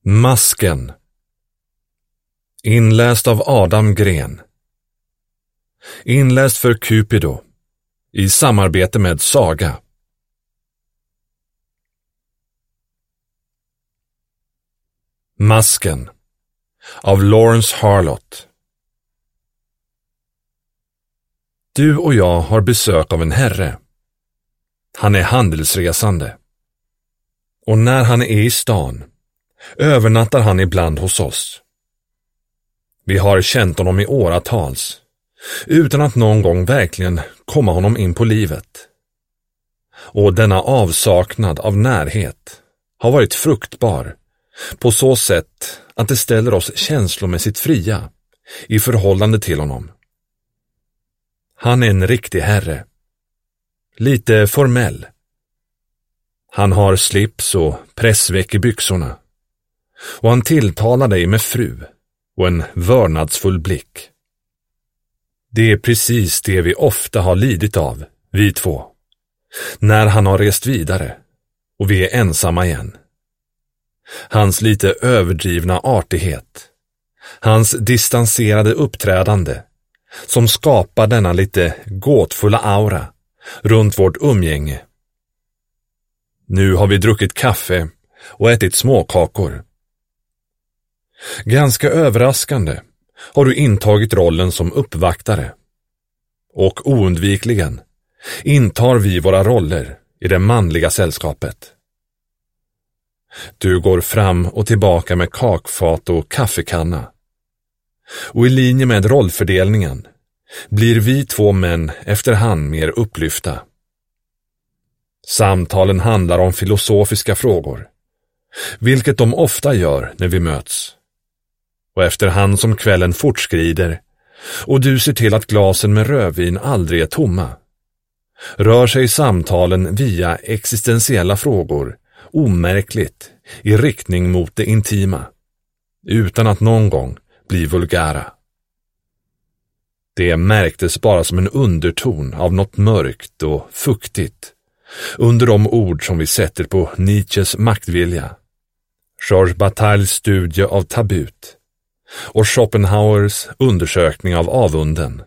Masken. Inläst av Adam Gren. Inläst för Cupido i samarbete med Saga. Masken av Lawrence Harlott. Du och jag har besök av en herre. Han är handelsresande. Och när han är i stan övernattar han ibland hos oss. Vi har känt honom i åratals, utan att någon gång verkligen komma honom in på livet. Och denna avsaknad av närhet har varit fruktbar på så sätt att det ställer oss känslomässigt fria i förhållande till honom. Han är en riktig herre. Lite formell. Han har slips och pressveck i byxorna. Och han tilltalar dig med fru och en vördnadsfull blick. Det är precis det vi ofta har lidit av, vi två. När han har rest vidare och vi är ensamma igen. Hans lite överdrivna artighet. Hans distanserade uppträdande som skapar denna lite gåtfulla aura runt vårt umgänge. Nu har vi druckit kaffe och ätit småkakor. Ganska överraskande har du intagit rollen som uppvaktare. Och oundvikligen intar vi våra roller i det manliga sällskapet. Du går fram och tillbaka med kakfat och kaffekanna. Och i linje med rollfördelningen blir vi två män efterhand mer upplyfta. Samtalen handlar om filosofiska frågor, vilket de ofta gör när vi möts. Och efterhand som kvällen fortskrider och du ser till att glasen med rödvin aldrig är tomma, rör sig samtalen via existentiella frågor omärkligt i riktning mot det intima, utan att någon gång bli vulgära. Det märktes bara som en underton av något mörkt och fuktigt under de ord som vi sätter på Nietzsches maktvilja, Georges Batailles studie av tabut och Schopenhauers undersökning av avunden.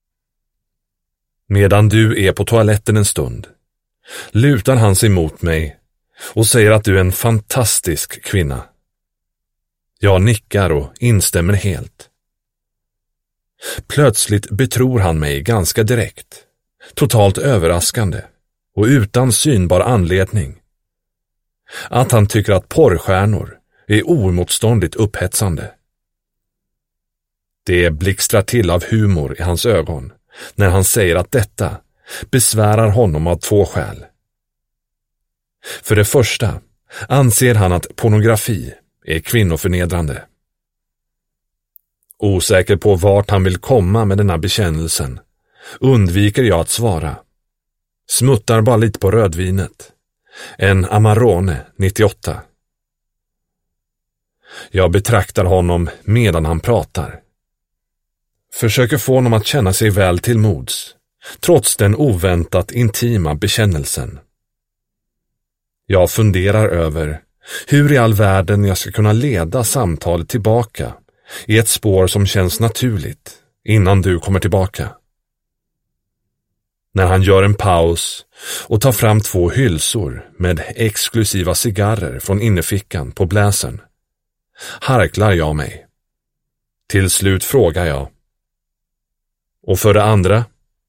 Medan du är på toaletten en stund lutar han sig mot mig och säger att du är en fantastisk kvinna. Jag nickar och instämmer helt. Plötsligt betror han mig ganska direkt, totalt överraskande och utan synbar anledning, att han tycker att porrstjärnor är oemotståndligt upphetsande. Det blixtrar till av humor i hans ögon när han säger att detta besvärar honom av två skäl. För det första anser han att pornografi är kvinnoförnedrande. Osäker på vart han vill komma med denna bekännelsen undviker jag att svara. Smuttar bara lite på rödvinet. En Amarone 98. Jag betraktar honom medan han pratar. Försöker få honom att känna sig väl till mods, trots den oväntat intima bekännelsen. Jag funderar över hur i all världen jag ska kunna leda samtalet tillbaka i ett spår som känns naturligt innan du kommer tillbaka. När han gör en paus och tar fram 2 hylsor med exklusiva cigarrer från innerfickan på bläsern, harklar jag mig. Till slut frågar jag: och för det andra?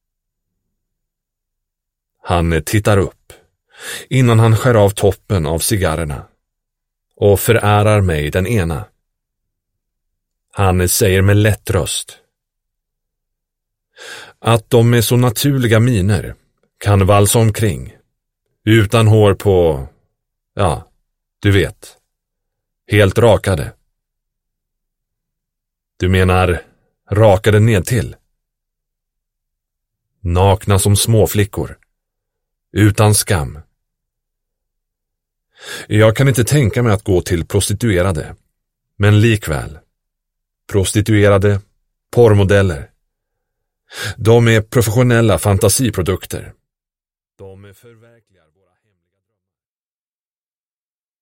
Han tittar upp innan han skär av toppen av cigarrerna och förärar mig den ena. Han säger med lätt röst att de med så naturliga miner kan valsa omkring utan hår på, ja, du vet, helt rakade. Du menar rakade ned till? Nakna som småflickor, utan skam. Jag kan inte tänka mig att gå till prostituerade, men likväl. Prostituerade, porrmodeller. De är professionella fantasiprodukter. De är